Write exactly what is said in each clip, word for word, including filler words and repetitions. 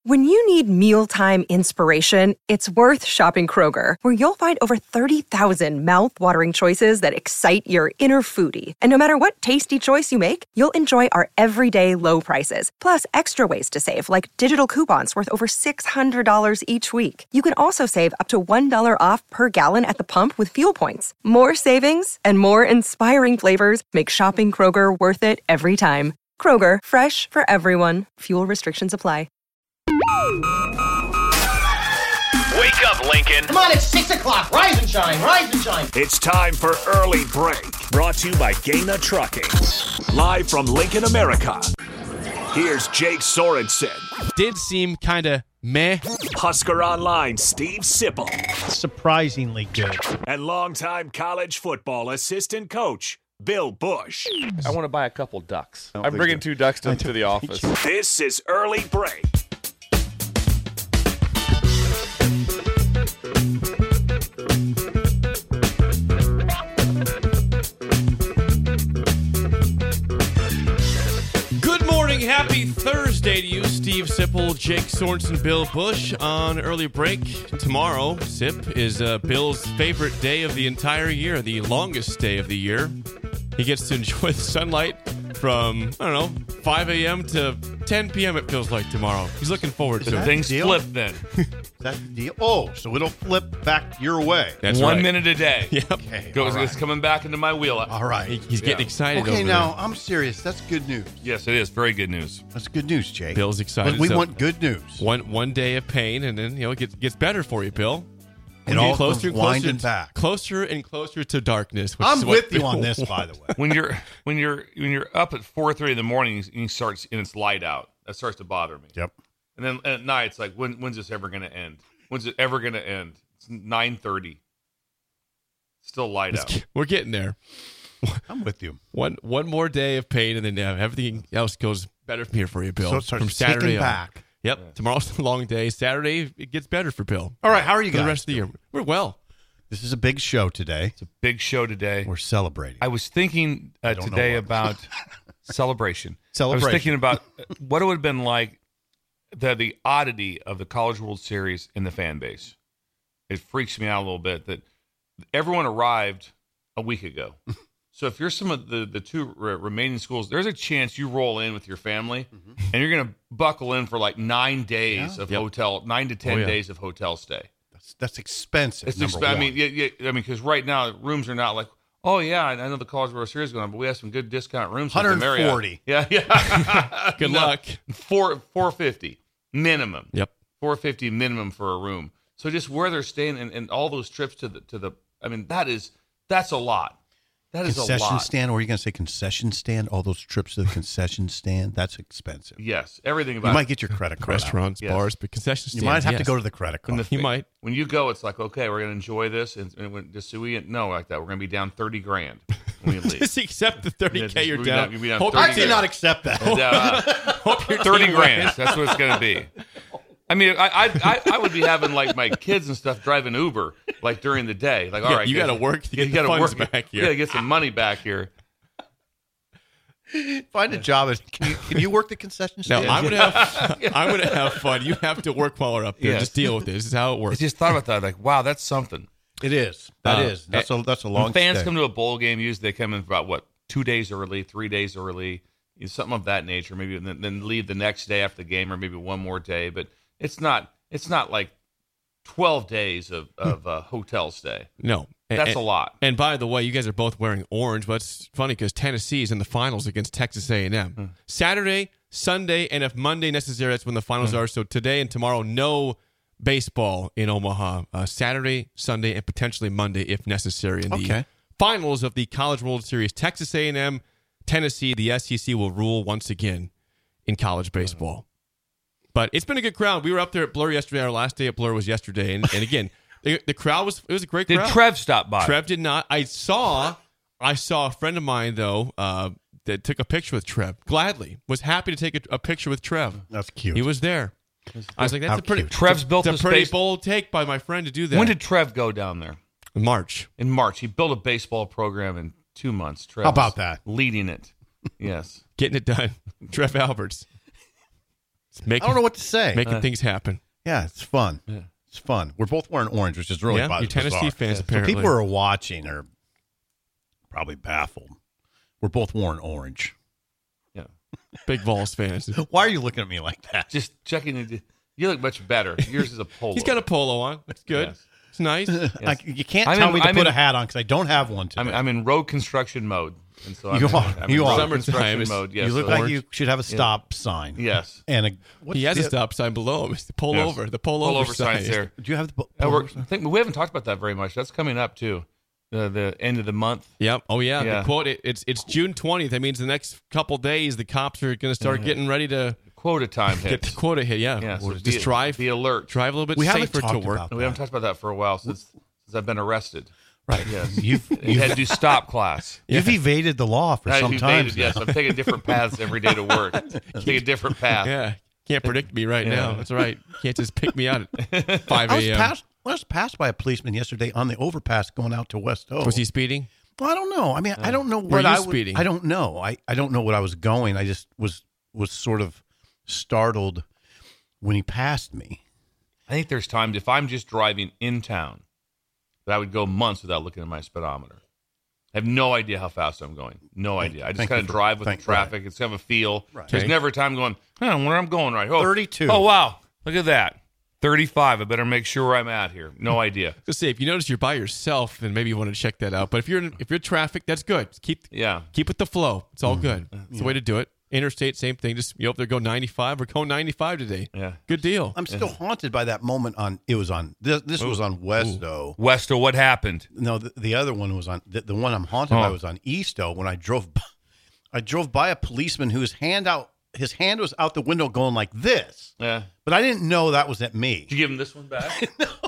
When you need mealtime inspiration, it's worth shopping Kroger, where you'll find over thirty thousand mouth-watering choices that excite your inner foodie. And no matter what tasty choice you make, you'll enjoy our everyday low prices, plus extra ways to save, like digital coupons worth over six hundred dollars each week. You can also save up to one dollar off per gallon at the pump with fuel points. More savings and more inspiring flavors make shopping Kroger worth it every time. Kroger, fresh for everyone. Fuel restrictions apply. Wake up, Lincoln. Come on, it's six o'clock. Rise and shine, rise and shine. It's time for Early Break. Brought to you by Gaina Trucking. Live from Lincoln, America. Here's Jake Sorensen. Did seem kind of meh. Husker Online, Steve Sipple. Surprisingly good. And longtime college football assistant coach, Bill Bush. I want to buy a couple ducks. I'm bringing two ducks to, to the office. This is Early Break. Happy Thursday to you, Steve Sipple, Jake Sorensen, Bill Bush on Early Break. Tomorrow, Sip, is uh, Bill's favorite day of the entire year, the longest day of the year. He gets to enjoy the sunlight from, I don't know, five a.m. to ten p.m. it feels like tomorrow. He's looking forward to so it. Things flip then. Is that the deal? Oh, so it'll flip back your way. That's One right. minute a day. Yep. Okay, Goes, all right. It's coming back into my wheel. All right. He, he's getting Yeah. excited Okay, over now, there. I'm serious. That's good news. Yes, it is. Very good news. That's good news, Jake. Bill's excited. But we So want good news. One one day of pain, and then, you know, it gets, gets better for you, Bill. It And all closer comes and closer, winding back. closer and closer to darkness. Which I'm is what with you Bill on this, wants. by the way. When you're when you're when you're up at four thirty in the morning and you start and it's light out, that starts to bother me. Yep. And then at night it's like, when when's this ever going to end? When's it ever going to end? It's nine thirty. Still light out. We're getting there. I'm with you. One one more day of pain, and then uh, everything else goes better from here for you, Bill. So it starts from Saturday ticking on. back. Yep. Yeah. Tomorrow's a long day. Saturday, it gets better for Bill. All right, how are you For guys? the rest of the year. We're well. This is a big show today. It's a big show today. We're celebrating. I was thinking uh, don't know today what. about celebration. Celebration. I was thinking about what it would have been like, the the oddity of the College World Series in the fan base. It freaks me out a little bit that everyone arrived a week ago. So if you're some of the, the two re- remaining schools, there's a chance you roll in with your family, mm-hmm. and you're going to buckle in for like nine days Yeah. of Yep. hotel, nine to ten Oh, yeah. days of hotel stay. That's, that's expensive. It's number exp- I one. mean, yeah, yeah, I mean, because right now rooms are not like, oh yeah, I know the College World Series is going on, but we have some good discount rooms. at the one hundred forty. Marriott. Yeah, yeah. Good No, luck. Four four fifty minimum. Yep. Four fifty minimum for a room. So just where they're staying and, and all those trips to the to the. I mean, that is that's a lot. That is a Concession lot. stand, or are you going to say concession stand? All those trips to the concession stand, that's expensive. Yes, everything about You it. might get your credit card out. Restaurants, Yes. bars, but concession You stands. might have yes. to go to the credit And card. the You thing- might. When you go, it's like, okay, we're going to enjoy this, and, and when, just so we no like that, we're going to be down thirty grand when we leave. Just accept the thirty Yeah, K just you're be down. down- you'll be down Hope thirty I your grand. cannot accept that. And, uh, Hope your thirty team grand. wins. That's what it's going to be. I mean, I, I I I would be having like my kids and stuff driving Uber like during the day. Like, all Yeah, right, you guys, gotta work to get you the gotta funds work, back You here. got to get some money back here. Find a job. As, can, you, can you work the concession No, stand? I'm gonna have I'm gonna have fun. You have to work while we're up there. Yes. Just deal with it. This is how it I works. just thought about that. Like, wow, that's something. It is. That Uh, is. That's a that's a long When fans stay. come to a bowl game, usually they come in about what two days early, three days early, you know, something of that nature. Maybe then, then leave the next day after the game, or maybe one more day. But it's not it's not like twelve days of of uh, hotel stay. No, And- That's and- a lot. And by the way, you guys are both wearing orange, but it's funny because Tennessee is in the finals against Texas A and M. Hmm. Saturday, Sunday, and if Monday necessary, that's when the finals Hmm. are. So today and tomorrow, no baseball in Omaha. Uh, Saturday, Sunday, and potentially Monday if necessary in the Okay. finals of the College World Series. Texas A and M, Tennessee, the S E C will rule once again in college baseball. But it's been a good crowd. We were up there at Blur yesterday. Our last day at Blur was yesterday. And, and again, the, the crowd was, it was a great Did crowd. Trev stop by? Trev did not. I saw, I saw a friend of mine though uh, that took a picture with Trev. Gladly was happy to take a, a picture with Trev. That's cute. He was there. I was like, that's How a pretty. cute. Trev's built it's the a pretty space. bold take by my friend to do that. When did Trev go down there? In March? In March. He built a baseball program in two months. Trev How about was that? Leading it. Yes. Getting it done. Trev Alberts. Making, I don't know what to say. Making Uh, things happen. Yeah, it's fun. Yeah. It's fun. We're both wearing orange, which is really Yeah, bizarre. you're Tennessee fans, So apparently. people who are watching are probably baffled. We're both wearing orange. Yeah. Big Vols fans. Why are you looking at me like that? Just checking. It. You look much better. Yours is a polo. He's got a polo on. That's good. Yes. It's nice. Like, you can't I'm tell in- me to I'm put in- a hat on because I don't have one today. I'm, I'm in road construction mode, and so I'm You in, are. I'm You in are. road Summertime construction is- mode. Yes, you look so like orange- you should have a stop sign. Yes. And a, what's He has a the- stop sign below him. It's the pull Yes. over. The pull, Pull over over sign. signs there. Do you have the? Uh, we're, I think we haven't talked about that very much. That's coming up too. The the end of the month. Yep. Oh yeah. Yeah. The quote. It, it's it's June twentieth. That means the next couple days the cops are going to start getting ready to Quota time get hits. the quota hit. Yeah. Yeah, so Just be- drive. be alert. Drive a little bit We haven't safer to talked work. about We haven't talked about that for a while since since I've been arrested. Right. Yes. You've You had to do stop class. you've evaded the law for I've some evaded, time. yes, I'm taking different paths every day to work. Take a different path. Yeah. Can't predict me right Yeah. now. That's right. Can't just pick me out at five I was a.m. passed. I was passed by a policeman yesterday on the overpass going out to West O. Was he speeding? Well, I don't know. I mean, I don't know Were what you I was. speeding? I don't know. I, I don't know what I was going. I just was was sort of startled when he passed me. I think there's times if I'm just driving in town that I would go months without looking at my speedometer. I have no idea how fast I'm going. No idea. I just thank kind you of for- drive with the thank- traffic. It's kind of a feel. Right. There's Okay. never a time going, huh, where I'm going right. Oh, thirty-two. Oh, wow. Look at that. thirty-five. I better make sure where I'm at here. No idea. Just say if you notice you're by yourself, then maybe you want to check that out. But if you're in, if you're in traffic, that's good. Just keep Yeah. keep with the flow. It's all good. Mm-hmm. It's the way to do it. Interstate, same thing. Just you hope they go ninety-five or go ninety-five today. Yeah. Good deal. I'm still haunted by that moment on. It was on. This, this was on West O. Westo, what happened? No, the, the other one was on. The, the one I'm haunted by Oh. was on East O. When I drove, by, I drove by a policeman whose hand out. His hand was out the window going like this. Yeah. But I didn't know that was at me. Did you give him this one back?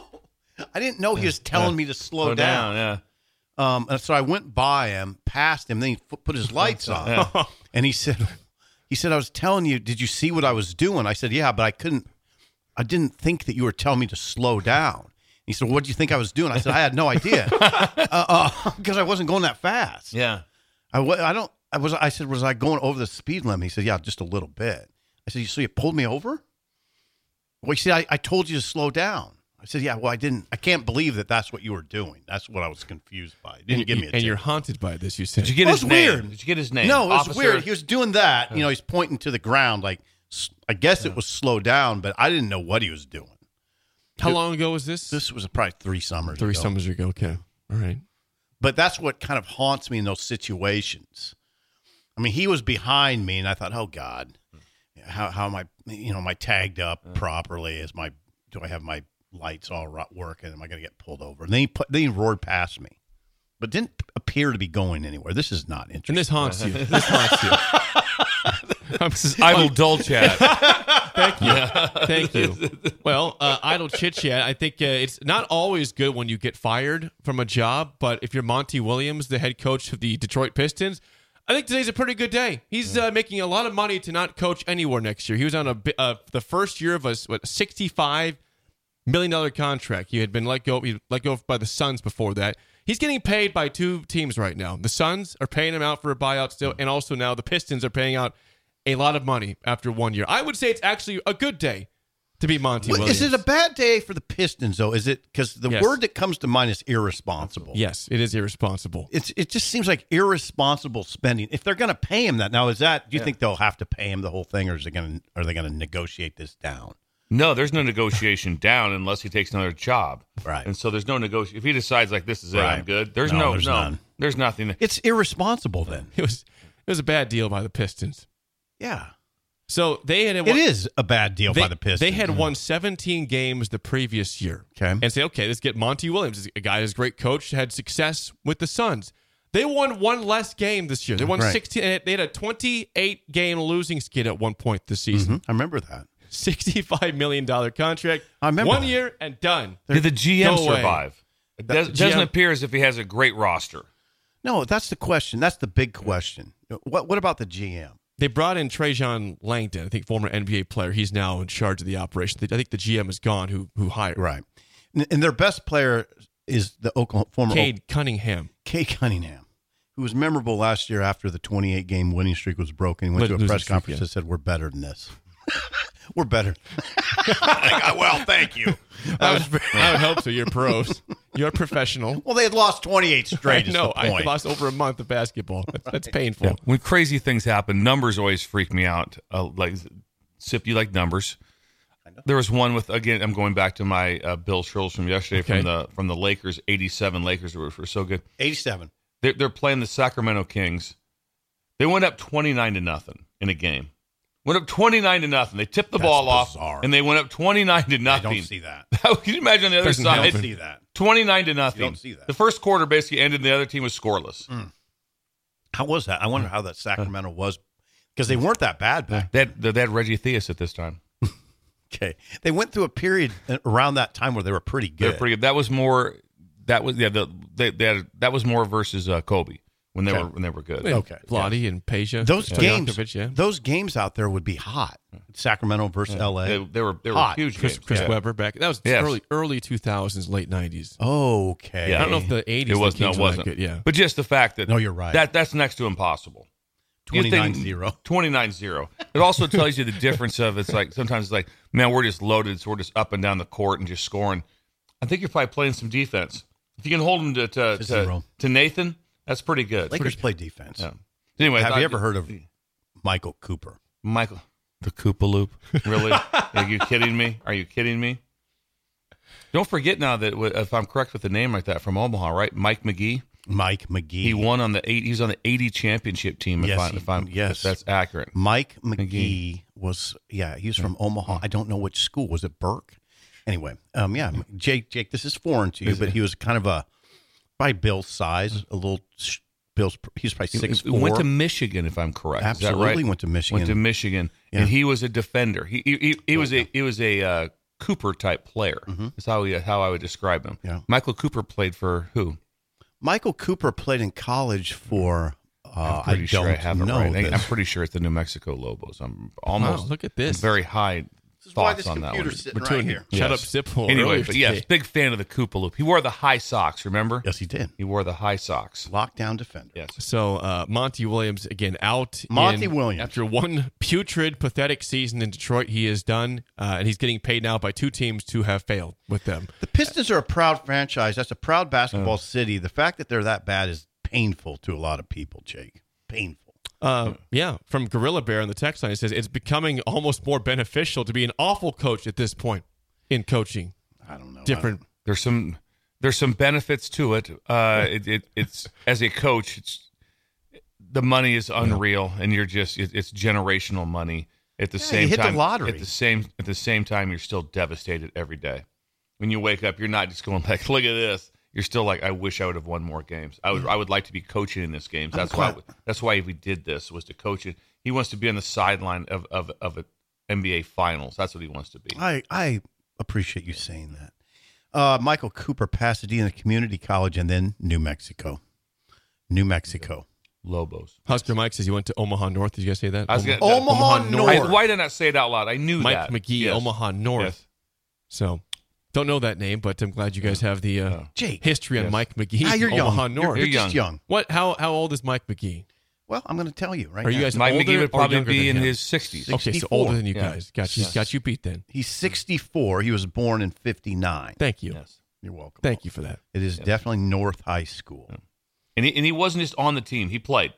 I didn't know he was telling me to slow Slow down. down. Yeah. Um, and so I went by him, passed him, then he f- put his lights on, Yeah. and he said, "He said I was telling you. Did you see what I was doing?" I said, "Yeah, but I couldn't. I didn't think that you were telling me to slow down." He said, "What do you think I was doing?" I said, "I had no idea, because uh, uh, I wasn't going that fast. Yeah. I, wa- I don't. I was. I said, was I going over the speed limit?" He said, "Yeah, just a little bit." I said, "So you pulled me over?" Well, you see, I, I told you to slow down. I said, "Yeah, well, I didn't. I can't believe that that's what you were doing. That's what I was confused by. It didn't and, give you- me a and you're ticket. haunted by this. You said. Did you get Well, his it's name? weird. Did you get his name? No, it was Officer? weird. He was doing that. You know, he's pointing to the ground like, s- I guess it was slow down, but I didn't know what he was doing. How long ago was this? This was probably three summers Three ago. summers ago. Okay. All right. But that's what kind of haunts me in those situations. I mean, he was behind me, and I thought, oh, God, how, how am I, you know, am I tagged up properly? Is my, do I have my lights all ro- working? Am I going to get pulled over? And then he, put, then he roared past me, but didn't appear to be going anywhere. This is not interesting. And this haunts you. This haunts you. I'm, This is idle dull chat. Thank you. Thank you. Well, uh, idle chit chat. I think uh, it's not always good when you get fired from a job, but if you're Monty Williams, the head coach of the Detroit Pistons, I think today's a pretty good day. He's uh, making a lot of money to not coach anywhere next year. He was on a bi- uh, the first year of a what, sixty-five million dollars contract. He had been let go. He let go by the Suns before that. He's getting paid by two teams right now. The Suns are paying him out for a buyout still, and also now the Pistons are paying out a lot of money after one year. I would say it's actually a good day to be Monty Well, Williams. is it a bad day for the Pistons, though? Is it because the Yes. word that comes to mind is irresponsible? Yes, it is irresponsible. It's it just seems like irresponsible spending. If they're going to pay him that now, is that do you Yeah. think they'll have to pay him the whole thing, or is it going to are they going to negotiate this down? No, there's no negotiation down unless he takes another job. Right. And so there's no negotiation. If he decides like this is it, I'm Right. good. There's No, no, there's no, none. there's nothing. It's irresponsible then. It was it was a bad deal by the Pistons. Yeah, So they had it is a bad deal They, by the Pistons. they had won seventeen games the previous year. Okay. And say, okay, let's get Monty Williams, a guy who's a great coach, had success with the Suns. They won one less game this year. They won Right. sixteen. They had a twenty-eight game losing skid at one point this season. Mhm, I remember that. sixty-five million dollars contract. I remember One that. year and done. Did the G M Go away. survive? It That- does, G M doesn't appear as if he has a great roster. No, that's the question. That's the big question. What what about the G M? They brought in Trajan Langdon, I think former N B A player. He's now in charge of the operation. I think the G M is gone who who hired. Right, and, and their best player is the Oklahoma former Cade Cunningham. Cade Cunningham, who was memorable last year after the twenty-eight game winning streak was broken. He went Lo- to a losing press streak, conference yeah. and said, "We're better than this." We're better. Well, thank you. I would, I would hope so. You're pros. You're a professional. Well, they had lost twenty-eight straight. I know. Is the point. I lost over a month of basketball. That's, that's painful. Yeah. When crazy things happen, numbers always freak me out. Uh, like, Sip, you like numbers. There was one with, again, I'm going back to my uh, Bill Shrills from yesterday Okay. from the from the Lakers, eighty-seven Lakers were, were so good. eighty-seven. They're, they're playing the Sacramento Kings. They went up twenty-nine to nothing in a game. Went up twenty-nine to nothing. They tipped the That's ball bizarre. off, and they went up twenty-nine to I nothing. don't see that. Can you imagine on the other Doesn't side? help I don't see that. twenty-nine to nothing. You don't see that. The first quarter basically ended, and the other team was scoreless. Mm. How was that? I wonder how that Sacramento was, because they weren't that bad back. They had, they had Reggie Theus at this time. Okay, they went through a period around that time where they were pretty They're good. pretty good. That was more. That was yeah. The, they, they had, that was more versus uh, Kobe when they Okay. were when they were good. Okay. Vlade and Peja. Those games, Stojakovic, yeah. those games out there would be hot. Sacramento versus L A. They, they were they were Hot. huge Chris, games. Chris yeah. Webber back. That was Yes. early early two thousands, late nineties. Okay. Yeah. I don't know if the eighties It was the no, Kings it were wasn't. that good. Yeah. But just the fact that No, you're right. That that's next to impossible. twenty-nine zero. twenty-nine zero. It also tells you the difference of it's like sometimes it's like, man, we're just loaded, so we're just up and down the court and just scoring. I think you're probably playing some defense. If you can hold them to to, To to, zero. to Nathan, that's pretty good. Lakers play defense. Yeah. Anyway, I Have thought- you ever heard of Michael Cooper? Michael the Koopa Loop? Really? Are you kidding me? Are you kidding me? Don't forget now that w- if I'm correct with the name like that from Omaha, right? Mike McGee. Mike McGee. He won on the eight. He's on the eighty championship team. If, Yes, I, he- if I'm yes. if that's accurate. Mike McGee, McGee. was yeah, he was from Omaha. I don't know which school. Was it Burke? Anyway, um, yeah, Jake, Jake, this is foreign to you, Is but it? he was kind of a by Bill's size, a little. sh- Bill's he's probably six He four. went to Michigan, if I'm correct. Is that Absolutely right? went to Michigan. Went to Michigan, Yeah. and he was a defender. He he, he, he was a he was a uh, Cooper type player. That's how he, how I would describe him. Mm-hmm. Yeah. Michael Cooper played for who? Michael Cooper played in college for. Uh, I'm pretty I sure don't I have it know right. I- this. I'm pretty sure it's the New Mexico Lobos. I'm almost. Wow, look at this. Very high This is why thoughts this on that one. computer's sitting Between right here. Shut Yes. up, Sip hole. Anyway, earlier but yes, today. big fan of the Koopa Loop. He wore the high socks. Remember? Yes, he did. He wore the high socks. Lockdown defender. Yes. So uh, Monty Williams again out. Monty in- Williams. after one putrid, pathetic season in Detroit, he is done, uh, and he's getting paid now by two teams to have failed with them. The Pistons are a proud franchise. That's a proud basketball city. The fact that they're that bad is painful to a lot of people, Jake. Painful. Uh, yeah, from Gorilla Bear on the text line, it says it's becoming almost more beneficial to be an awful coach at this point in coaching. I don't know. Different. There's some there's some benefits to it. Uh, it, it it's as a coach, it's the money is unreal, and you're just it, it's generational money. At the Yeah, same you hit the time, lottery. at the same at the same time, you're still devastated every day. When you wake up, you're not just going like, "Look at this." You're still like, "I wish I would have won more games. I would I would like to be coaching in this games." That's why glad- that's why we did this was to coach it. He wants to be on the sideline of of of an N B A Finals. That's what he wants to be. I, I appreciate you saying that. Uh, Michael Cooper, Pasadena Community College, and then New Mexico. New Mexico. Lobos. Husker Mike says he went to Omaha North. Did you guys say that? I was gonna, Omaha North. I, why didn't I say it out loud? I knew Mike that. McGee, Yes. Omaha North. Yes. So, don't know that name, but I'm glad you guys have the uh, Jake. history on Yes. Mike McGee. Ah, you're Omaha young. North. You're, You're just young. young. What? How how old is Mike McGee? Well, I'm going to tell you right Are now. you guys Mike older McGee would or probably younger be than in him? his sixties. Okay, so sixty-four. older than you Yeah. guys. Got you. Yes. Got you beat then. He's sixty-four. He was born in fifty-nine. Thank you. Yes. You're welcome. Thank you for that. It is definitely North High School. And he, and he wasn't just on the team. He played.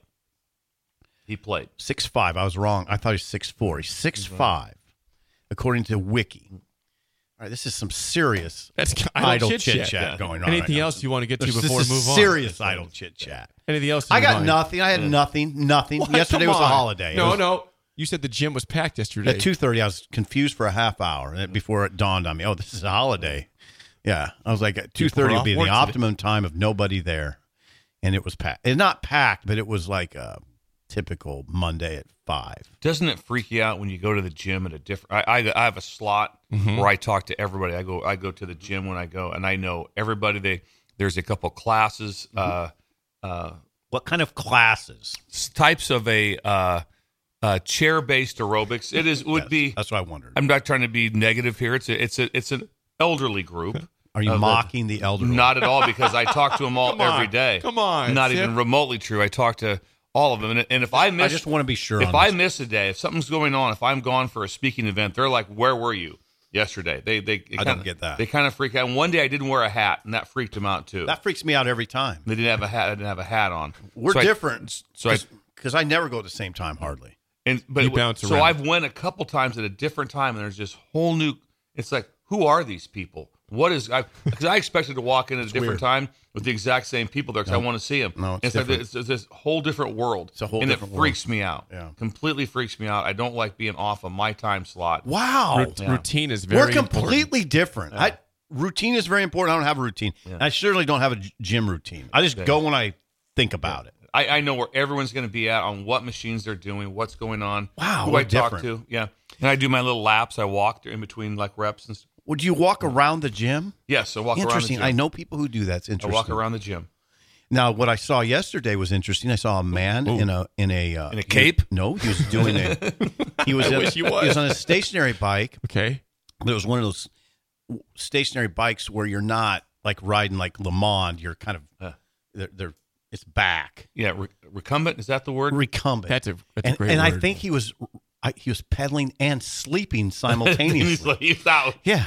He played. Six five. I was wrong. I thought he was six four. He's six five, according to Wiki. All right, this is some serious That's idle chit chit chat. chat going on. Anything right now. else you want to get to This before is we move on? serious idle chit chat. Anything else? in I your got mind? nothing. I had nothing. Nothing. What? Yesterday Come was a on. holiday. It No, was- no. You said the gym was packed yesterday. At two thirty, I was confused for a half hour, and then before it dawned on me, oh, this is a holiday. Yeah, I was like, at two thirty would be off the work today. optimum time of nobody there, and it was packed. It's not packed, but it was like a typical Monday at five. Doesn't it freak you out when you go to the gym at a different? I, I, I have a slot Mm-hmm. where I talk to everybody. I go I go to the gym when I go, and I know everybody. They there's a couple classes, uh, uh, What kind of classes? s- types of a uh, uh, chair based aerobics. It is would Yes, be. That's what I wondered. I'm not trying to be negative here. It's a it's a it's an elderly group. Are you of the- mocking the elderly? Not at all, because I talk to them all Come on. every day. Come on, Not Sip. even remotely true. I talk to all of them. And, and if I miss, I just want to be sure. if on I this. miss a day, if something's going on, if I'm gone for a speaking event, they're like, "Where were you yesterday?" They they, they I kinda, don't get that. They kind of freak out. And one day I didn't wear a hat, and that freaked them out too. That freaks me out every time. They didn't have a hat. I didn't have a hat on. We're So I- different. so I- because I never go at the same time hardly. And but You bounce so around. I've went a couple times at a different time, and there's this whole new. It's like, who are these people? What is? Because I, I expected to walk in at a different weird. time with the exact same people there because I want to see them. No, it's it's like different. it's, it's this whole different world. It's a whole and different it world. freaks me out. Yeah. Completely freaks me out. I don't like being off of my time slot. Wow. Rout- Yeah. Routine is very We're important. completely different. I, routine is very important. I don't have a routine. I certainly don't have a g- gym routine. I just go when I think about it. I, I know where everyone's going to be at, on what machines they're doing, what's going on. Wow, who we're I talk different. to. Yeah, and I do my little laps. I walk in between like reps and stuff. Would you walk around the gym? Yes, I walk around the Interesting. gym. I know people who do that. It's I interesting. walk around the gym. Now, what I saw yesterday was interesting. I saw a man in a in a uh, In a cape? No, he was doing a. He was. I in- wish he was. He was on a stationary bike. Okay. But it was one of those stationary bikes where you're not like riding like Le Mans. You're kind of. Uh. They're, they're it's back Yeah, re- recumbent, is that the word? recumbent. That's a that's a and great and I word. think he was I, he was pedaling and sleeping simultaneously. He's like, he's out. Yeah.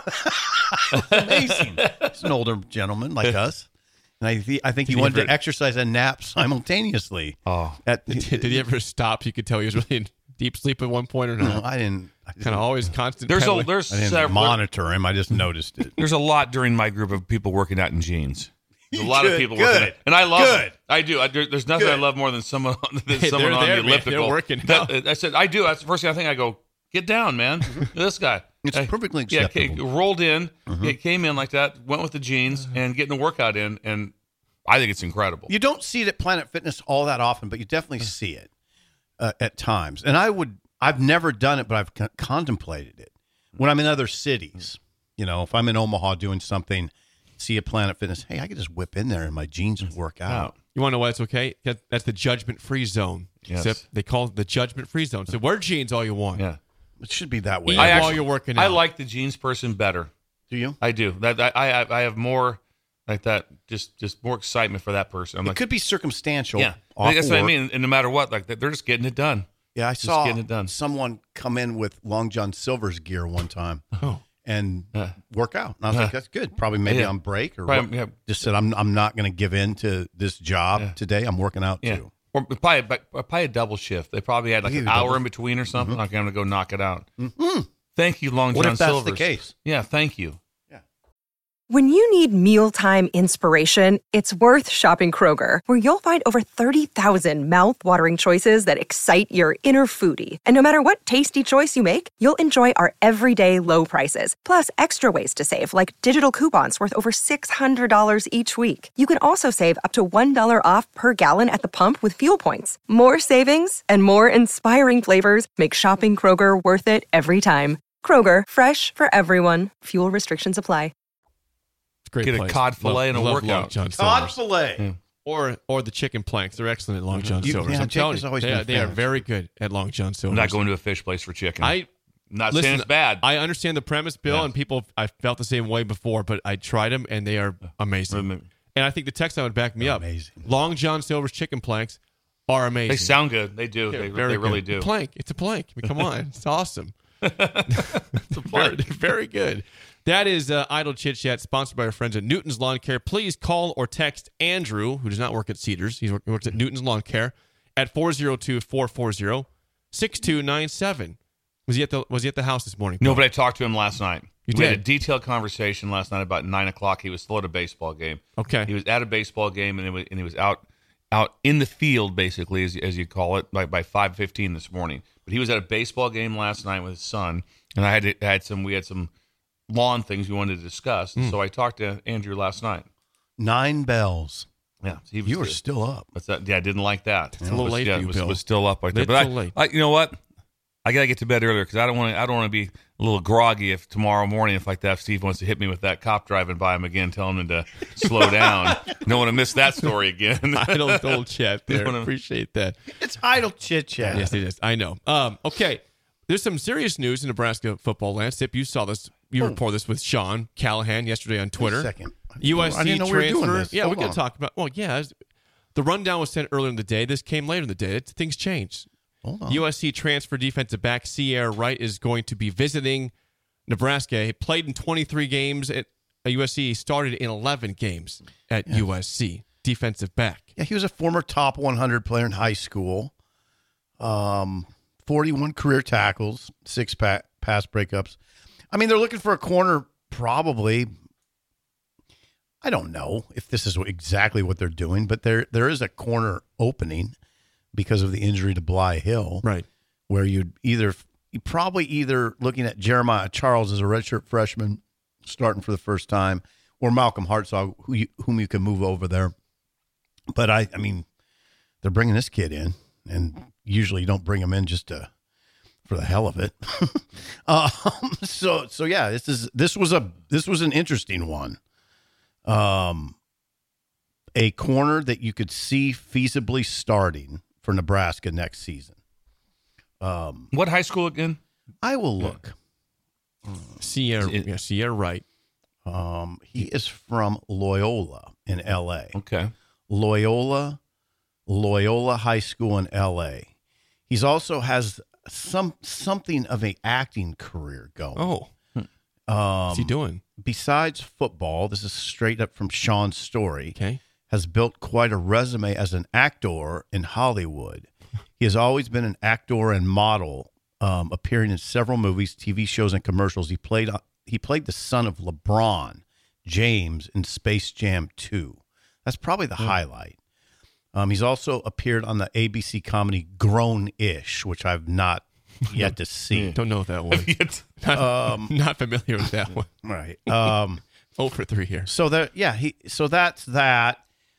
It's amazing. He's an older gentleman like us. And I, th- I think he Did he wanted ever- to exercise and nap simultaneously. Oh. At, Did, did he ever stop? You could tell he was really in deep sleep at one point or no, not. I didn't. I Kind didn't, of always constant. There's a pedaling. there's I didn't several, monitor him. I just noticed it. there's a lot during my group of people working out in jeans. There's a lot Good, of people good, working out, and I love good. it. I do. I, there, there's nothing Good. I love more than someone on, than Hey, someone they're on there, the man. elliptical. They're working That- out. I said, I do. That's the first thing I think. I go, get down, man. Look at this guy. It's Hey, perfectly Yeah, acceptable. ca- rolled in, it came in like that, went with the jeans, and getting the workout in, and I think it's incredible. You don't see it at Planet Fitness all that often, but you definitely see it uh, at times. And I would, I've never done it, but I've con- contemplated it when I'm in other cities. You know, if I'm in Omaha doing something, see a Planet Fitness, hey, I could just whip in there in my jeans and work out. You want to know why it's okay? That- That's the judgment-free zone. Yes. Except they call it the judgment-free zone. So wear jeans all you want. Yeah. It should be that way. Eat I while actually- you're working I out. like the jeans person better. Do you? I do. That I I, I have more like that. Just just more excitement for that person. I'm It like, could be circumstantial. yeah, off that's what I work. mean. And no matter what, like they're just getting it done. Yeah, I Just saw getting it done. someone come in with Long John Silver's gear one time Oh. and Uh. work out. And I was like, that's good. Probably maybe Yeah. on break or Probably, what. yeah. Just said, I'm I'm not going to give in to this job Yeah. today. I'm working out Yeah, too. or probably but probably a double shift. They probably had like Yeah, an double. hour in between or something. Like I'm gonna go knock it out. Mm-hmm. Thank you, Long What John if that's the Silver's. case? Yeah, thank you. When you need mealtime inspiration, it's worth shopping Kroger, where you'll find over thirty thousand mouthwatering choices that excite your inner foodie. And no matter what tasty choice you make, you'll enjoy our everyday low prices, plus extra ways to save, like digital coupons worth over six hundred dollars each week. You can also save up to one dollar off per gallon at the pump with fuel points. More savings and more inspiring flavors make shopping Kroger worth it every time. Kroger, fresh for everyone. Fuel restrictions apply. It's a great Get a place. cod fillet Love- and a love workout. Long John Cod Silver's. fillet. Or or the chicken planks. They're excellent at Long John You- Silver's. yeah, I'm Jake telling has you, always they, been are, a they fan are of it. very good at Long John Silver's. I'm not going to a fish place for chicken. I I'm not listen, saying it's bad. I understand the premise, Bill, Yeah. and people. I felt the same way before, but I tried them and they are amazing. Amazing. And I think the text would back me up. Amazing. Long John Silver's chicken planks are amazing. they sound good. They do. They're They, very they really good. do. Plank. It's a plank. I mean, come on, it's awesome. It's a Very, plank. very good. That is uh, Idle Chit Chat, sponsored by our friends at Newton's Lawn Care. Please call or text Andrew, who does not work at Cedars. He works at Newton's Lawn Care at four oh two, four four zero, six two nine seven. Was he at the Was he at the house this morning? No, Bill? but I talked to him last night. You we had a did? detailed conversation last night about nine o'clock. He was still at a baseball game. Okay. He was at a baseball game, and, it was, and he was out out in the field, basically, as, as you call it, by, by five fifteen this morning. But he was at a baseball game last night with his son, and I had to, had some. We had some lawn things we wanted to discuss. Hmm. So I talked to Andrew last night. Nine bells. Yeah, he was You were good. still up. What's that? Yeah, I didn't like that. It's a little was, late yeah, for you, was, Bill. was still up like that. But I, Little late. I, you know what? I gotta get to bed earlier because I don't want to. I don't want to be a little groggy if tomorrow morning, if like that, if Steve wants to hit me with that cop driving by him again, telling him to slow down. Don't want to miss that story again. Idle old chat there. No, no. Appreciate that. It's idle chit chat. Yes, it is. I know. Um, okay. There's some serious news in Nebraska football land. Sip, you saw this. You reported this with Sean Callahan yesterday on Twitter. Second. U S C I didn't know we transfer. were doing this. Yeah, Hold we're going on. to talk about. Well, yeah, it's- The rundown was sent earlier in the day. This came later in the day. It, things changed. Hold on. U S C transfer defensive back Sierra Wright is going to be visiting Nebraska. He played in twenty-three games at U S C. He started in eleven games at yeah. U S C. Defensive back. Yeah, he was a former top one hundred player in high school. Um, forty-one career tackles, six pa- pass breakups. I mean, they're looking for a corner, probably. I don't know if this is exactly what they're doing, but there there is a corner opening because of the injury to Bly Hill, right? Where you'd either you probably either looking at Jeremiah Charles as a redshirt freshman starting for the first time, or Malcolm Hartzog, who you, whom you can move over there. But I, I mean, they're bringing this kid in, and usually you don't bring him in just to for the hell of it. um, so so yeah, this is this was a this was an interesting one. Um, a corner that you could see feasibly starting for Nebraska next season. Um, what high school again? I will look. Sierra, yeah, Sierra Wright. Um, he is from Loyola in L A. Okay. Loyola, Loyola High School in L A. He's also has some something of an acting career going. Oh, um, what's he doing? Besides football, this is straight up from Sean's story. Okay. Has built quite a resume as an actor in Hollywood. He has always been an actor and model, um, appearing in several movies, T V shows, and commercials. He played he played the son of LeBron James in Space Jam two. That's probably the mm. highlight. Um, he's also appeared on the A B C comedy Grown-ish, which I've not yet to see. Don't know that one. not, um, not familiar with that one. Right. Um, oh for three here. So that yeah, he so that's that.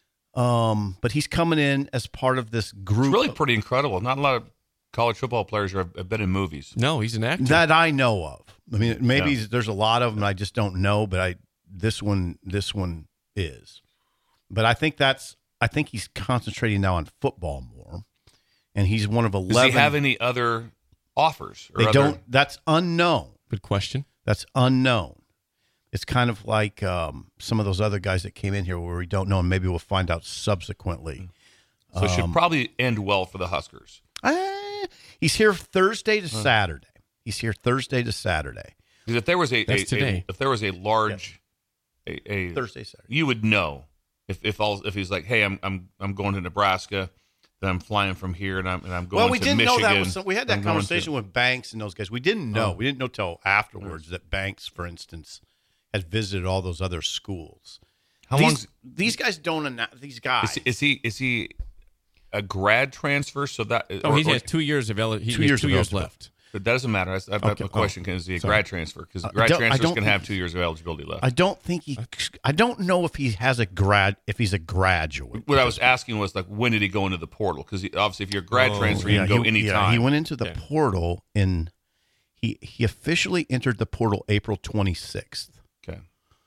Um, but he's coming in as part of this group. It's really pretty incredible. Not a lot of college football players have, have been in movies. No, he's an actor that I know of. I mean, maybe yeah. there's a lot of them I just don't know, but I this one this one is. But I think that's I think he's concentrating now on football more, and he's one of eleven. Does he have any other offers? Or they other... don't. That's unknown. Good question. That's unknown. It's kind of like um, some of those other guys that came in here where we don't know, and maybe we'll find out subsequently. So it should um, probably end well for the Huskers. Uh, he's here Thursday to uh, Saturday. He's here Thursday to Saturday. Because if there was a, That's a, today. a if there was a large yeah. a, a Thursday Saturday, you would know if if all if he's like, hey, I'm I'm I'm going to Nebraska. Then I'm flying from here, and I'm and I'm going. Well, we to didn't Michigan. know that was. Some, we had that I'm conversation to, with Banks and those guys. We didn't know. Oh. We didn't know till afterwards oh. that Banks, for instance, had visited all those other schools. How these, long? These guys don't. Announce, these guys. Is, is he is he a grad transfer? So that oh, or, he or, has two years of ele- he two has years two of years eligibility. left. But that doesn't matter. That's, that's Okay. my question. Oh. Is he a Sorry. grad transfer? Because Uh, grad don't- I transfers don't can think- have two years of eligibility left. I don't think he. I don't know if he has a grad. If he's a graduate. What I was asking was like, when did he go into the portal? Because obviously, if you're a grad Oh, transfer, Yeah, you can go he, anytime. yeah, he went into the Okay. portal in. He he officially entered the portal April twenty-sixth. Okay.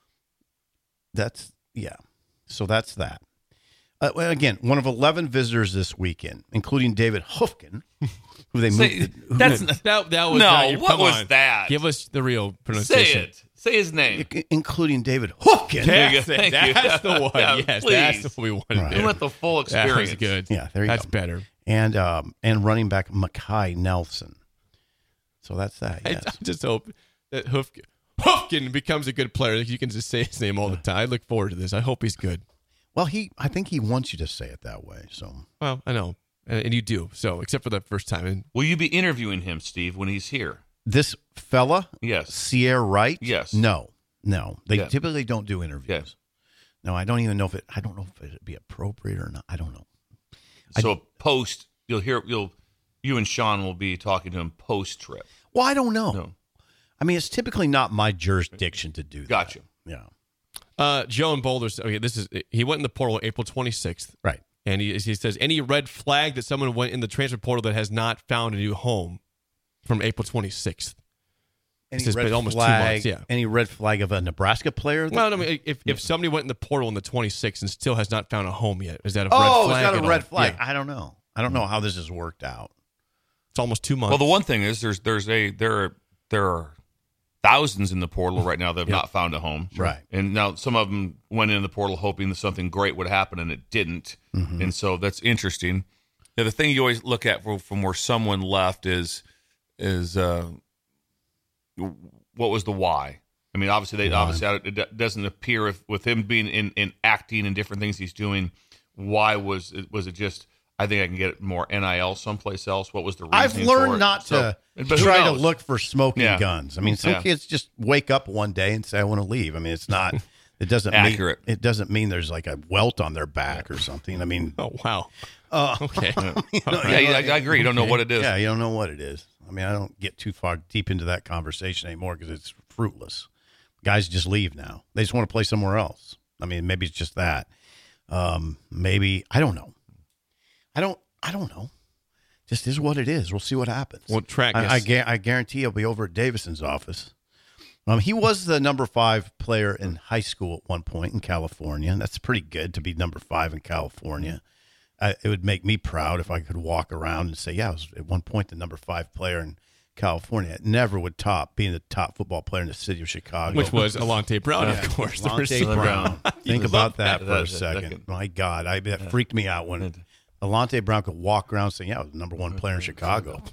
That's yeah. So that's that. Uh, well, again, one of eleven visitors this weekend, including David Hufkin, who they Say- moved. who that's moved- That, that was No, not your, what come was on. that? Give us the real Say pronunciation. it. Say his name. including David Hufkin. There you That's, go. it. Thank you. That's the one. Yeah, yes, please. that's what we wanted Right. to We do. want the full That experience. was good. Yeah, there you that's go. better. And um and running back Makai Nelson. So that's that. I, Yes. I just hope that Hufkin, Hufkin becomes a good player. You can just say his name all the time. I look forward to this. I hope he's good. Well, he I think he wants you to say it that way. So Well, I know. And, and you do. So, except for the first time. And Will you be interviewing him, Steve, when he's here? this fella, Yes. Sierra Wright. Yes. No, no. They Yeah. typically don't do interviews. Yes. No, I don't even know if it. I don't know if it'd be appropriate or not. I don't know. So post, you'll hear you'll you and Sean will be talking to him post trip. Well, I don't know. No. I mean, it's typically not my jurisdiction to do that. Gotcha. Yeah. uh, Joe in Boulder, okay, this is, he went in the portal April twenty-sixth. Right. And he, he says, any red flag that someone went in the transfer portal that has not found a new home from April twenty-sixth. Any It's red been almost two flag? months, yeah. Any red flag of a Nebraska player? that- Well, I mean, if, if somebody went in the portal on the twenty-sixth and still has not found a home yet, is that a red oh, flag? is that at a red all? flag? Yeah. I don't know. I don't know how this has worked out. It's almost two months. Well, the one thing is there's there's a there are there are thousands in the portal right now that have not found a home. Right. And now some of them went in the portal hoping that something great would happen, and it didn't. Mm-hmm. And so that's interesting. Yeah, the thing you always look at from, from where someone left is is uh, what was the why? I mean, obviously, they Why? obviously it doesn't appear if, with him being in, in acting and different things he's doing. Why was it? Was it just? I think I can get more N I L someplace else. What was the reason? I've learned not so, to but who try to knows? look for smoking Yeah. guns. I mean, some Yeah. kids just wake up one day and say, "I want to leave." I mean, it's not. It doesn't Accurate. mean it doesn't mean there's like a welt on their back or something. I mean, Oh wow. uh, Okay. you know, Yeah, yeah, I, I agree. You don't know what it is. yeah, you don't know what it is. I mean, I don't get too far deep into that conversation anymore because it's fruitless. Guys just leave now. They just want to play somewhere else. I mean, maybe it's just that. Um, maybe I don't know. I don't. I don't know. Just is what it is. We'll see what happens. Well, track. I, I, gu- I guarantee he'll be over at Davison's office. Um, he was the number five player in high school at one point in California, and that's pretty good to be number five in California. I, it would make me proud if I could walk around and say, yeah, I was at one point the number five player in California. It never would top being the top football player in the city of Chicago. Which was Alante Brown, Yeah, of course. the Alante receiver. Brown. Think was about up that that- for a that- second. that- My God, I, that freaked me out when Alante Brown could walk around saying, yeah, I was the number one player in Chicago.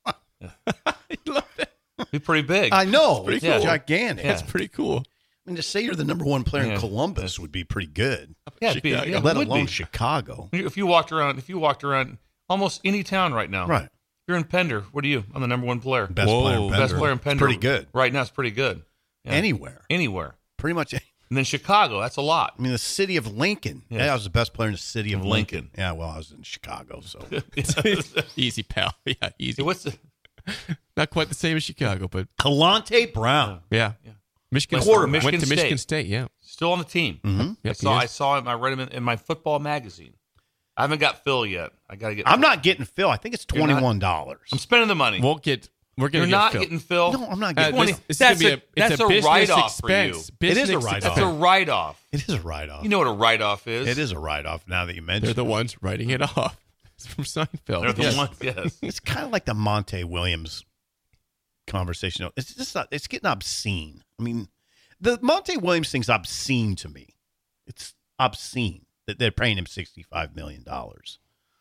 Be pretty big. I know. pretty It's cool. gigantic. That's pretty cool. I mean, to say you're the number one player Yeah. in Columbus would be pretty good, yeah, it'd be- Chicago. yeah, it let would alone be. Chicago. If you walked around, if you walked around almost any town right now, Right. You're in Pender. What are you? I'm the number one player. Best Whoa. player in Pender. Best player in It's Pender. pretty good. Right now, it's pretty good. Yeah. Anywhere. Anywhere. Pretty much. any- And then Chicago, that's a lot. I mean, the city of Lincoln. Yeah. Yeah, I was the best player in the city of Of Lincoln. Lincoln. Yeah, well, I was in Chicago, so. Easy, pal. Yeah, easy. What's the Not quite the same as Chicago, but Kalante Brown. yeah. Michigan Quarterback. went Michigan to State. Michigan State. Yeah. still on the team? Mm-hmm. I Yep, saw. he I is. saw him. I read him in, in my football magazine. I haven't got Phil yet. I got to get. I'm not getting Phil. I think it's You're not- twenty-one dollars. I'm spending the money. We'll get. We're You're gonna not get Phil. getting Phil. No, I'm not Uh, getting twenty- this, this that's is gonna a- be a, that's it's a a business write-off for you. expense. It is a Business write-off. That's a expense. write-off. It is a write-off. You know what a write-off is? It is a write-off now that you mention They're it. the ones writing it off. It's from Seinfeld. They're the Yes. ones. Yes. It's kind of like the Monte Williams conversation. It's just not, it's getting obscene. I mean, the Monte Williams thing's obscene to me. It's obscene that they're paying him sixty-five million dollars.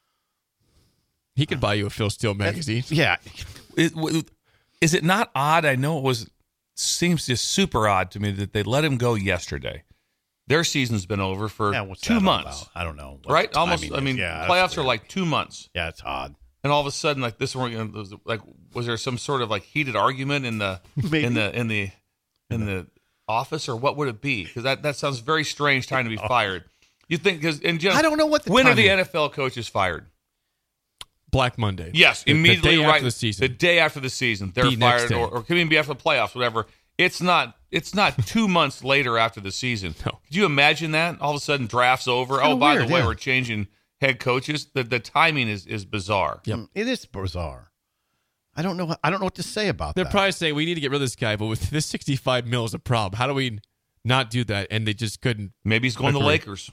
He could buy you a Phil Steele magazine. Yeah. Is, is it not odd? I know it was. Seems just super odd to me that they let him go yesterday. Their season's been over for Yeah, what's two that all months, about? I don't know. what right? the Almost. timing I is. mean, Yeah, that's playoffs are weird. like two months, Yeah, it's odd. and all of a sudden, like this, we're gonna like. Was there some sort of like heated argument in the Maybe. in the in the in the office, or what would it be? Because that that sounds very strange. Time to be fired. You think? Because in general, I don't know what the when are the timing- N F L coaches fired? Black Monday. Yes, The- the immediately day right after the season. The day after the season, they're The next fired, day. or, or could even be after the playoffs, whatever. It's not. It's not two months later after the season. No. Could you imagine that? All of a sudden, drafts over. kinda Oh, by weird, the way, yeah. we're changing head coaches. The the timing is is bizarre. Yep. It is bizarre. I don't know. I don't know what to say about They're that. probably saying we need to get rid of this guy, but with this sixty-five mil is a problem. How do we not do that? And they just couldn't. Maybe he's going to the Agree. Lakers.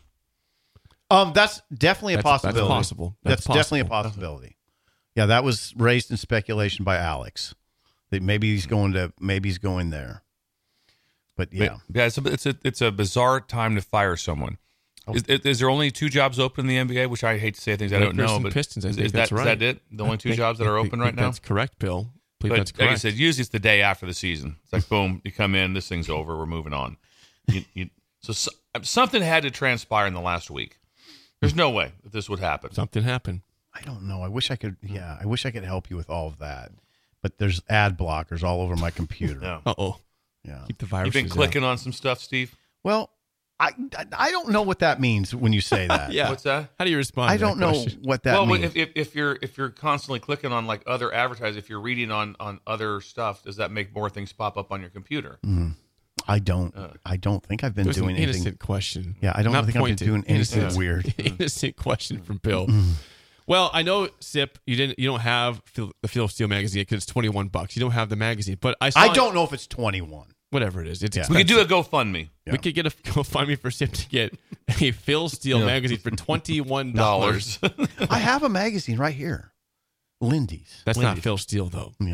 Um, that's definitely a That's- that's possibility. possible. That's, That's definitely a possible. possibility. Yeah, that was raised in speculation by Alex. That maybe he's going to. Maybe he's going there. But yeah, yeah. It's a it's a it's a bizarre time to fire someone. Oh. Is, is there only two jobs open in the N B A? Which I hate to say things I don't Lakers know, and but Pistons, I is, think is that's that, right. is that it? The only two I think- jobs that are I open think right now. That's correct, Bill. I believe But that's like I correct. said, usually it's the day after the season. It's like, boom, you come in, this thing's over, we're moving on. You, you, so, so something had to transpire in the last week. There's no way that this would happen. Something happened. I don't know. I wish I could. Yeah, I wish I could help you with all of that. But there's ad blockers all over my computer. No. Uh oh. Yeah. Keep the You've viruses been out. clicking on some stuff, Steve? Well, I I don't know what that means when you say that. Yeah. What's that? How do you respond? I to that don't know question? what that well, means. if, if if you're if you're constantly clicking on like other advertising, if you're reading on on other stuff, does that make more things pop up on your computer? I don't. Uh, I don't think I've It been was doing an anything. innocent question. Yeah, I don't Not think I've been pointed. doing anything Innocent. weird. Innocent question from Bill. Well, I know, Sip, you didn't. You don't have Phil, the Phil Steele magazine because it's twenty-one bucks. You don't have the magazine, but I. Saw I it- don't know if it's twenty-one. Whatever it is, it's Yeah. We expensive. could do a GoFundMe. Yeah. We could get a GoFundMe for Sip to get a Phil Steele Yeah. magazine for twenty-one dollars. Dollars. I have a magazine right here, Lindy's. That's not Lindy's. Phil Steele though. Yeah.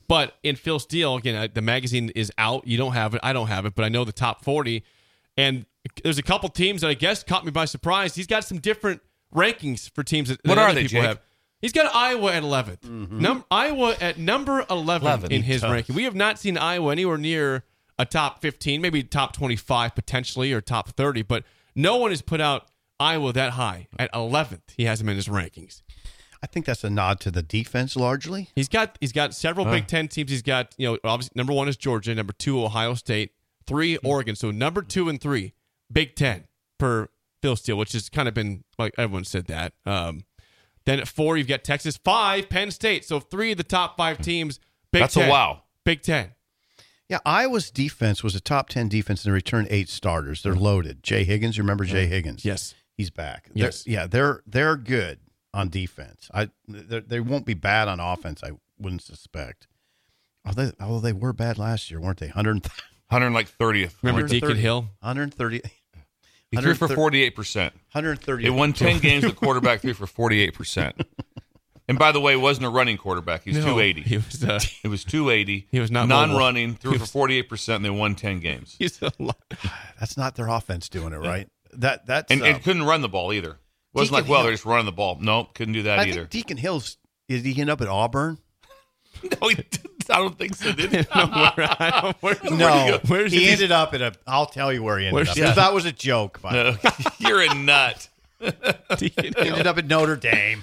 But in Phil Steele, again, uh, the magazine is out. You don't have it. I don't have it, but I know the top forty. And there's a couple teams that I guess caught me by surprise. He's got some different rankings for teams that, that What are other they, people Jake? have. He's got Iowa at eleventh. Mm-hmm. Num- Iowa at number eleven, eleven. in his Tough. ranking. We have not seen Iowa anywhere near a top fifteen, maybe top twenty-five potentially, or top thirty, but no one has put out Iowa that high. At eleventh, he has him in his rankings. I think that's a nod to the defense largely. He's got he's got several Big Ten teams. He's got, you know, obviously number one is Georgia, number two Ohio State, three Oregon. So number two and three Big Ten per Phil Steele, which has kind of been like everyone said that. Um, then at four you've got Texas, five Penn State. So three of the top five teams. Big That's Ten. a wow. Big Ten. Yeah, Iowa's defense was a top ten defense and they returned eight starters. They're loaded. Jay Higgins, you remember Jay Higgins? Yes. He's back. Yes. They're, yeah, they're they're good on defense. I they're- they won't be bad on offense, I wouldn't suspect. Although, although they were bad last year, weren't they? one hundred, one hundred like thirtieth. Remember one hundred thirty Deacon Hill? one hundred thirty. He threw for forty-eight percent. one hundred thirty. They won ten games. The quarterback threw for forty-eight percent. And by the way, it wasn't a running quarterback. He's No, two eighty. He was uh, It was two eighty. He was not non-running. mobile. Threw He for was- forty-eight percent, and they won ten games. he's a lot. That's not their offense doing it, right? That that's And, uh, and couldn't run the ball either. Wasn't Deacon like, well, Hill- they're just running the ball. No, couldn't do that I either. think Deacon Hill's is he end up at Auburn? No, he didn't. I don't think so. Did he? No, where, I don't, where, No, Where's he he- ended up at a. I'll tell you where he ended Where's up. he- That was a joke. By the way. No, you're a nut. Deacon He Hill? ended up at Notre Dame.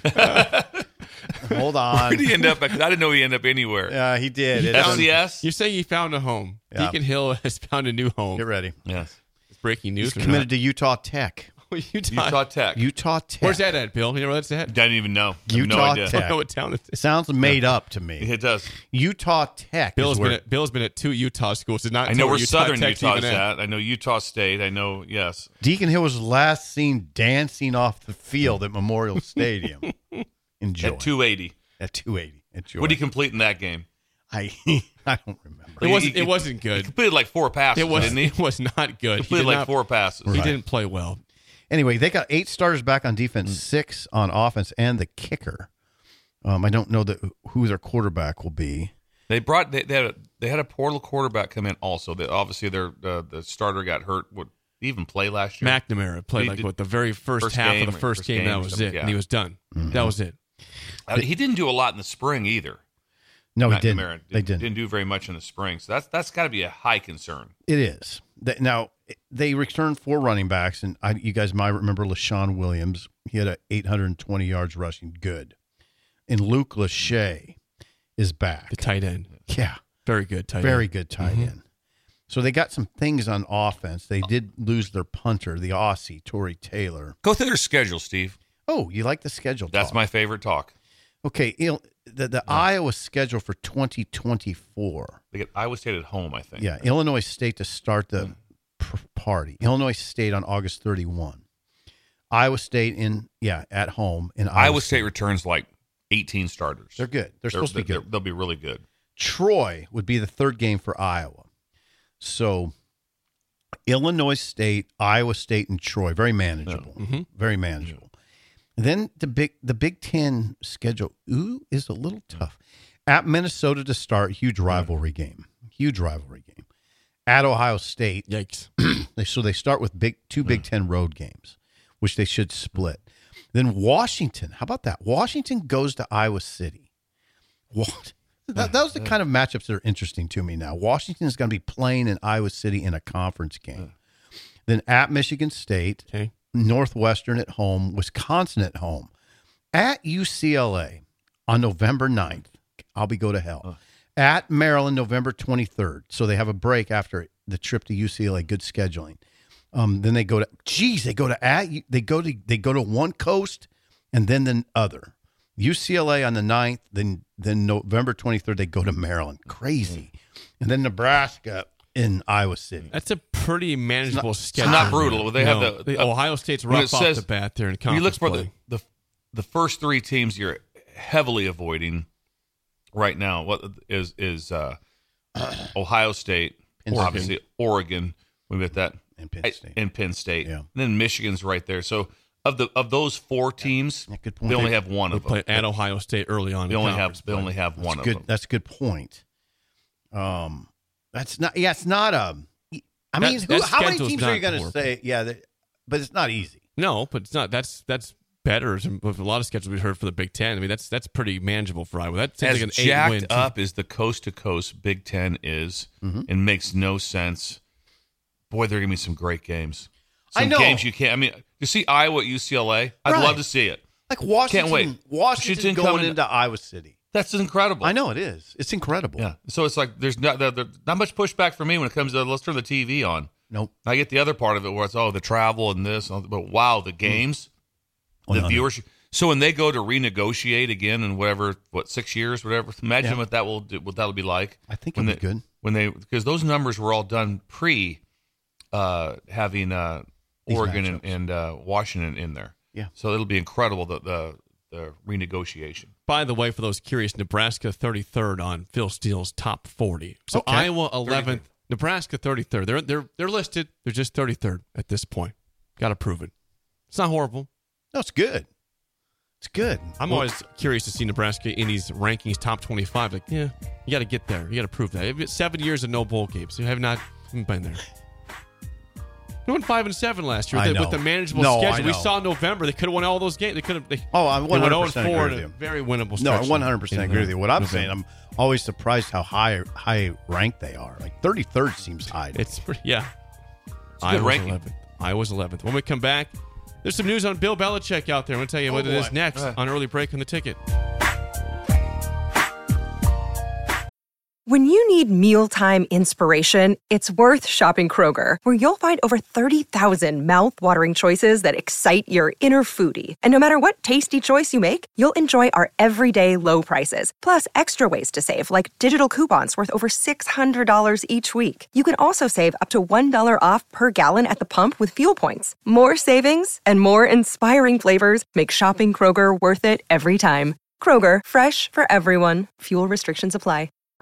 Hold on. Where did he end up? I didn't know he ended up anywhere. Yeah, he did. It- F C S? You say he found a home. Yeah. Deacon Hill has found a new home. Get ready. Yes. It's breaking news. He's or committed to Utah Tech. not. Utah. Utah Tech. Utah Tech. Where's that at, Bill? You know where that's at? I didn't even know. I have no Utah idea. I Tech. don't know what town it is. Sounds made up to me. It does. Utah Tech. Bill's is been where, at, Bill's been at two Utah schools. Did not I tell know where where Utah Southern Tech's Utah's even at. I know Utah State. I know, yes. Deacon Hill was last seen dancing off the field at Memorial Stadium. Enjoy. At two eighty. At two eighty. Enjoy. What did he complete in that game? I I don't remember. It wasn't. He- It wasn't He good. completed like four passes, It was. didn't he? It was not good. He Completed did like not, four passes. He didn't play well. Anyway, they got eight starters back on defense, six on offense, and the kicker. Um, I don't know that who their quarterback will be. They brought they, they had a they had a portal quarterback come in also. They, obviously, their uh, the starter got hurt. Would he even play last year? McNamara played He like did- what the very first, first half game of the or first, first game. game That or was something, it, yeah. and he was done. That was it. Uh, he didn't do a lot in the spring either. No, he McNamara didn't. They didn't. Didn't do very much in the spring. So that's that's got to be a high concern. It is. They- Now, they returned four running backs, and I, you guys might remember LaShawn Williams. He had a eight hundred twenty yards rushing. Good. And Luke Lachey is back. The tight end, Yeah, very good tight very end. good tight Mm-hmm. end. So they got some things on offense. They did lose their punter, the Aussie, Torrey Taylor. Go through their schedule, Steve. Oh, you like the schedule That's talk. my favorite talk. Okay, Il- the, the Iowa schedule for twenty twenty-four. They get Iowa State at home, I think. Yeah, Illinois State to start the pr- party. Illinois State on August thirty-first. Iowa State in, yeah, at home. In Iowa, Iowa State returns like eighteen starters. They're good. They're supposed to be they're- good. They'll be really good. Troy would be the third game for Iowa. So Illinois State, Iowa State, and Troy, very manageable. Mhm. Very manageable. Then the big the Big Ten schedule, ooh, is a little tough. At Minnesota to start, huge rivalry game. Huge rivalry game. At Ohio State, Yikes! they, so they start with big two Big Ten road games, which they should split. Then Washington, how about that? Washington goes to Iowa City. What? That, those are the kind of matchups that are interesting to me now. Washington is going to be playing in Iowa City in a conference game. Then at Michigan State, Okay, Northwestern at home, Wisconsin at home. At U C L A on November ninth, I'll be go to hell. At Maryland, November twenty-third. So they have a break after the trip to U C L A. Good scheduling. Um, then they go to, geez, they go to at, they go to, they go to one coast and then the other. U C L A on the ninth, then then November twenty-third, they go to Maryland. Crazy. And then Nebraska in Iowa City. that's a pretty manageable schedule. not brutal. They have No, the- Ohio State's when rough it off says- the bat there in When you look conference for play. the, the the first three teams you're heavily avoiding right now, what is is uh, Ohio State, Oregon. obviously Oregon. We get that And Penn State. and Penn State, Yeah. and then Michigan's right there. So of the of those four teams, Yeah, good point. they only have one We of play them. at Ohio State early on. They in only conference have they play. only have one That's of good. them. That's a good point. Um, that's not. Yeah, it's not a. I That- mean, who, that how many schedule's teams are you not going to horrible. say? Yeah, that, but it's not easy. No, but it's not. That's that's better than with a lot of schedules we heard for the Big Ten. I mean, that's that's pretty manageable for Iowa. That seems As like an jacked eight-win team. up as the coast to coast Big Ten is, Mm-hmm. it makes no sense. Boy, there are gonna be some great games. I Some know. games you can't. I mean, you see Iowa at U C L A. I'd Right. love to see it. Like Washington. Can't wait. Washington Washington going coming- into Iowa City. That's incredible. I know it is. It's incredible. Yeah. So it's like there's not there, there's not much pushback for me when it comes to let's turn the T V on. Nope. I get the other part of it where it's oh the travel and this, but wow the games, the one hundred. viewership. So when they go to renegotiate again in whatever what six years whatever, imagine Yeah. what that will do, what that'll be like. I think when it'll be they, good. when they because those numbers were all done pre uh, having uh, These Oregon and, matchups. and uh, Washington in there. Yeah. So it'll be incredible the the, the renegotiation. By the way, for those curious, Nebraska thirty-third on Phil Steele's top forty. So Okay. Iowa eleventh, Nebraska thirty-third. They're they're they're listed. They're just thirty-third at this point. Got to prove it. It's not horrible. No, it's good. It's good. I'm Well, always curious to see Nebraska in these rankings, top twenty-five. Like, yeah, you got to get there. You got to prove that. You've got seven years of no bowl games. You have not been there. They went five and seven last year I with, the, know. with the manageable No, I schedule. We know. saw November. They could have won all those games. They could have. They, Oh, I'm they went one hundred oh and percent four agree in with a you. very winnable No, I stretch. one hundred percent in, agree uh, with you. What I'm November. saying, I'm always surprised how high high ranked they are. Like thirty-third seems high. to me. It's pretty, yeah. a good Iowa's ranking. eleventh. Iowa's eleventh. When we come back, there's some news on Bill Belichick out there. I'm going to tell you Oh, what it is boy. next Uh. on Early Break on the Ticket. When you need mealtime inspiration, it's worth shopping Kroger, where you'll find over thirty thousand mouth-watering choices that excite your inner foodie. And no matter what tasty choice you make, you'll enjoy our everyday low prices, plus extra ways to save, like digital coupons worth over six hundred dollars each week. You can also save up to one dollar off per gallon at the pump with fuel points. More savings and more inspiring flavors make shopping Kroger worth it every time. Kroger, fresh for everyone. Fuel restrictions apply.